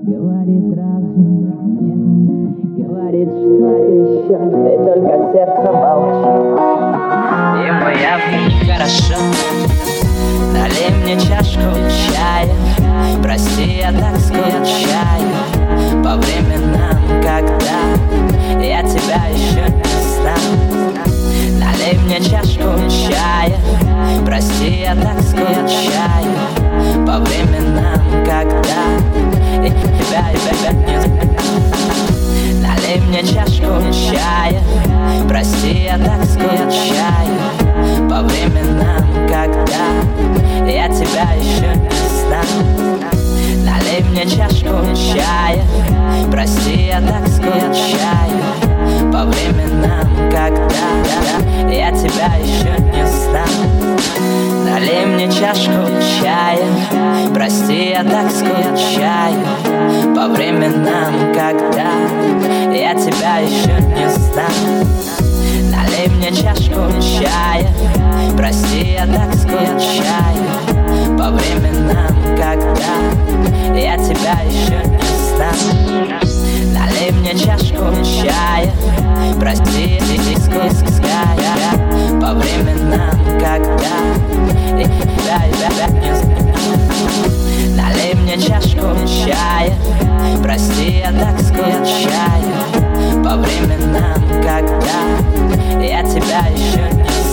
Говорит разум, нет, говорит что-то еще, и только сердце молчит. Ему явно нехорошо. Налей мне чашку чая, прости, я так скучаю по временам, когда я тебя еще не знал. Налей мне чашку чая, прости, я так скучаю по временам, когда я тебя не знал. Налей мне чашку чая, прости, я так скучаю по временам, когда я тебя еще не знал. Налей мне чашку чая, прости, я так скучаю по временам, когда я тебя еще не знал. Налей мне чашку чая, прости, я так скучаю по временам, когда я тебя еще не знал. Налей мне чашку чая, прости, я так скучаю по временам, когда я тебя еще не знал. Налей мне чашку чая, прости, я скучаю по временам, когда я тебя не знал. Налей мне чашку чая, прости, я так скучаю по временам, когда я тебя еще не знал.